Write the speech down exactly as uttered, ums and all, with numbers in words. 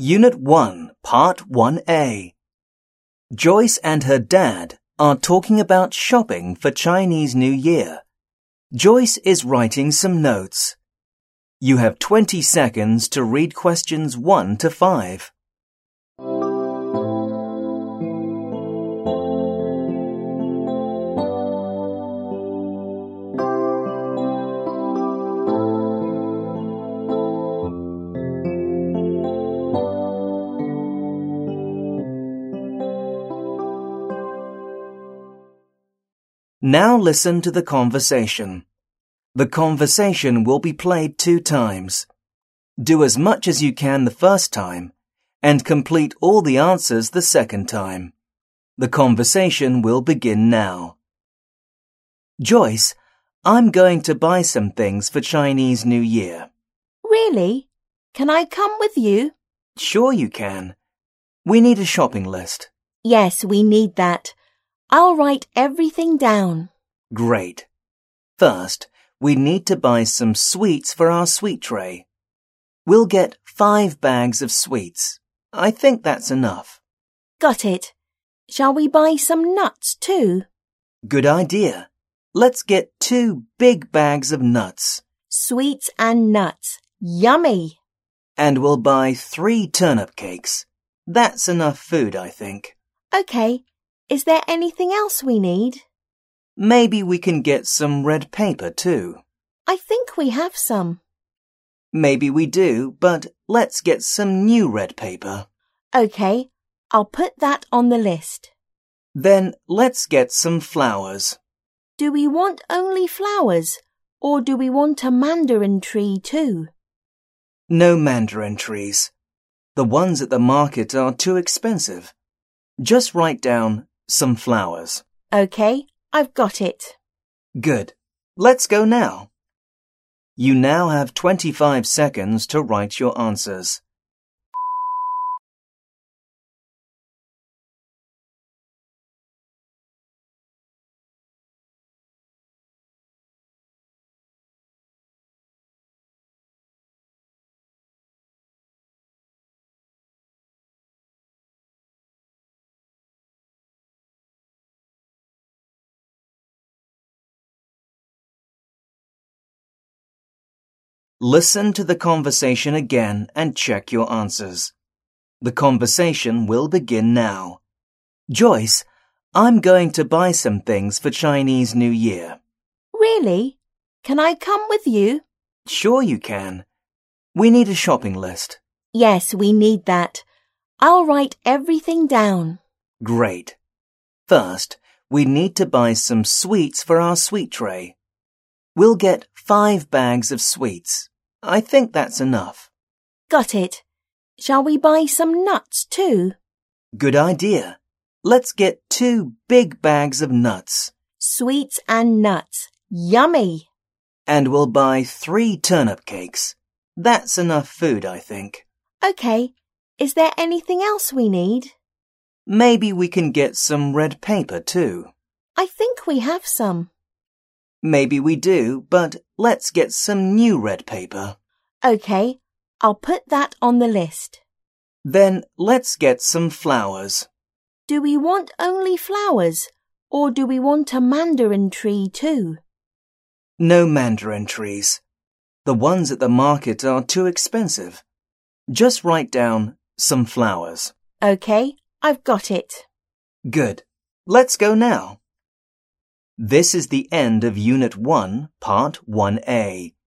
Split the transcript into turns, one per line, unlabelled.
Unit one, Part one A. Joyce and her dad are talking about shopping for Chinese New Year. Joyce is writing some notes. You have twenty seconds to read questions one to five. Now listen to the conversation. The conversation will be played two times. Do as much as you can the first time and complete all the answers the second time. The conversation will begin now. Joyce, I'm going to buy some things for Chinese New Year.
Really? Can I come with you?
Sure you can. We need a shopping list.
Yes, we need that. I'll write everything down.
Great. First, we need to buy some sweets for our sweet tray. We'll get five bags of sweets. I think that's enough.
Got it. Shall we buy some nuts too?
Good idea. Let's get two big bags of nuts.
Sweets and nuts. Yummy!
And we'll buy three turnip cakes. That's enough food, I think.
Okay. Is there anything else we need?
Maybe we can get some red paper too.
I think we have some.
Maybe we do, but let's get some new red paper.
Okay, I'll put that on the list.
Then let's get some flowers.
Do we want only flowers, or do we want a mandarin tree too?
No mandarin trees. The ones at the market are too expensive. Just write down some flowers.
Okay, I've got it.
Good. Let's go now. You now have twenty-five seconds to write your answers. Listen to the conversation again and check your answers. The conversation will begin now. Joyce, I'm going to buy some things for Chinese New Year.
Really? Can I come with you?
Sure you can. We need a shopping list.
Yes, we need that. I'll write everything down.
Great. First, we need to buy some sweets for our sweet tray. We'll get five bags of sweets. I think that's enough.
Got it. Shall we buy some nuts too?
Good idea. Let's get two big bags of nuts.
Sweets and nuts. Yummy!
And we'll buy three turnip cakes. That's enough food, I think.
Okay. Is there anything else we need?
Maybe we can get some red paper too.
I think we have some.
Maybe we do, but let's get some new red paper.
Okay, I'll put that on the list.
Then let's get some flowers.
Do we want only flowers, or do we want a mandarin tree too?
No mandarin trees. The ones at the market are too expensive. Just write down some flowers.
Okay, I've got it.
Good. Let's go now. This is the end of Unit one, Part one A.